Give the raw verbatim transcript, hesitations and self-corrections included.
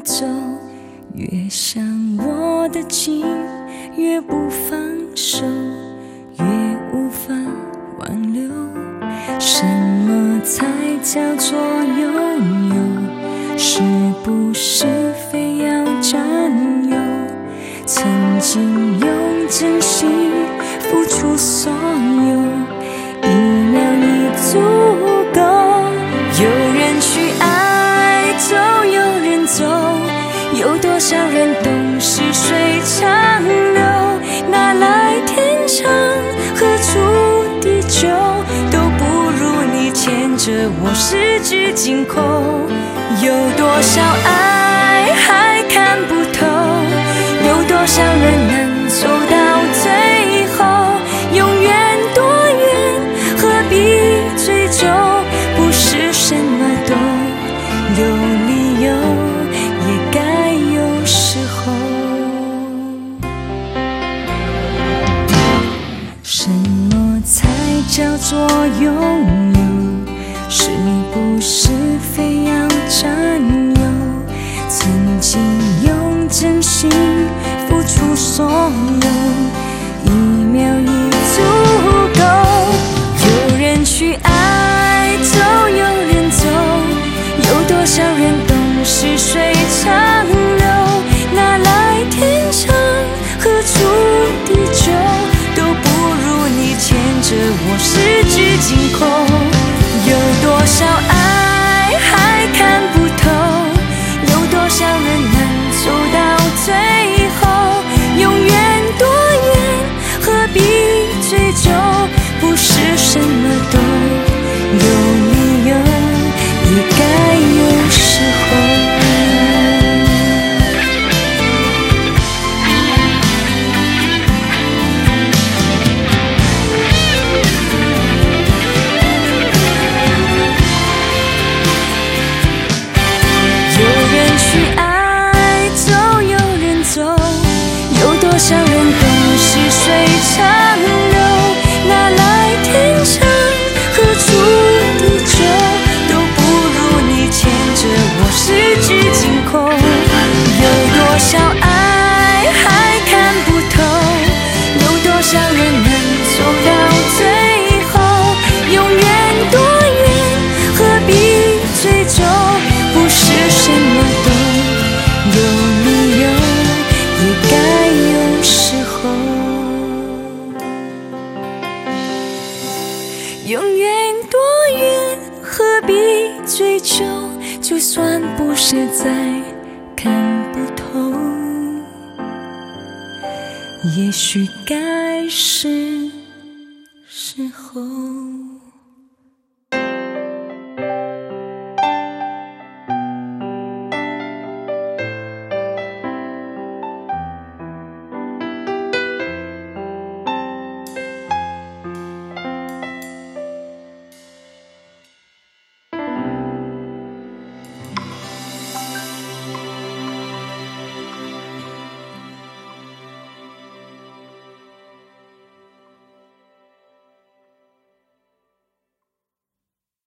走，越想握得紧，越不放手，越无法挽留。什么才叫做拥有？是不是非要占有？曾经用真心付出所有，一秒已足够。有人去爱走，有人走，有多少人懂是水长流？哪来天长，何处地久，都不如你牵着我十指紧扣。有多少爱还看不透，有多少人能走到最后？永远多远，何必追究？不是什么都有理由，也该有时候。什么才叫做拥有？是不是非要占有？曾经用真心付出所有，一秒已足够。有人去爱走，有人走，有多少人懂是水长流？哪来天长，何处地久，都不如你牵着我十指紧扣。有多少爱还看不透，有多少人能走到最后？永远多远，何必追究？不是什么都有理由，也该有时候。多少人懂是水长流？哪来天长，何处地久，都不如你牵着我十指紧扣。有多少爱还看不透，有多少人能走到最后？永远多远，何必追究？不是什么都有理由，也该有时候。永远多远，何必追究？就算不是再看不透，也许该是时候。